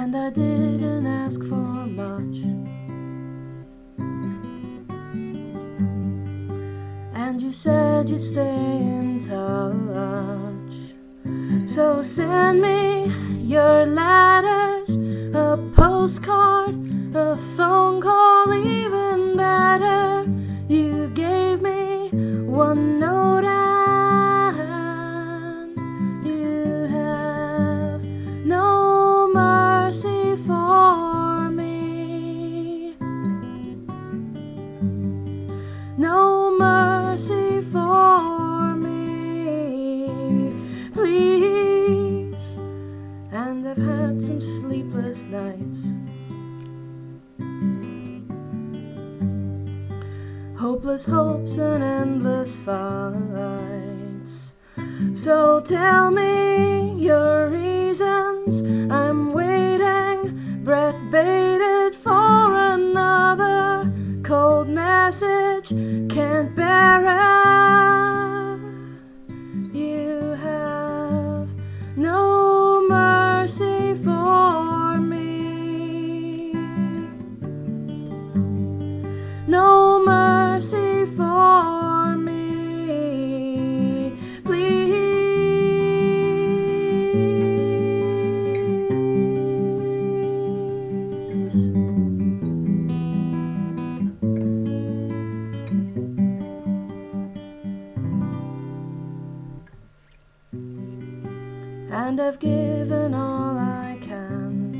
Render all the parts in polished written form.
and I didn't ask for much. And you said you'd stay in touch. So send me your letters, a postcard, a phone call, even better. You gave me one note and you have no mercy for me. No mercy for me, please. And I've had some sleepless nights, hopeless hopes and endless fights. So tell me your reasons. I'm waiting, breath bated for another cold message. Can't bear it. You have no mercy for me. No mercy for me, please. And I've given all I can,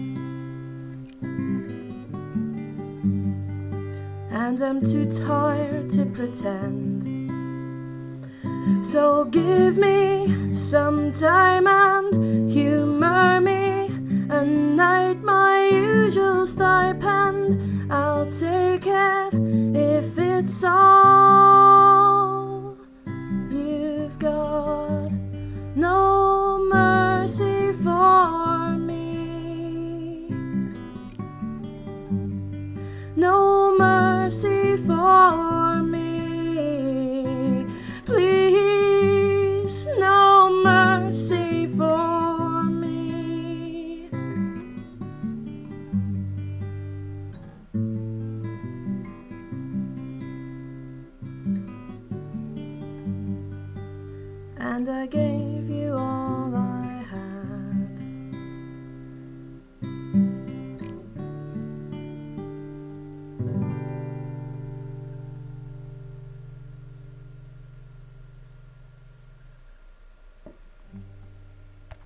and I'm too tired to pretend. So give me some time and humor me, a night my usual stipend. I'll take it if it's all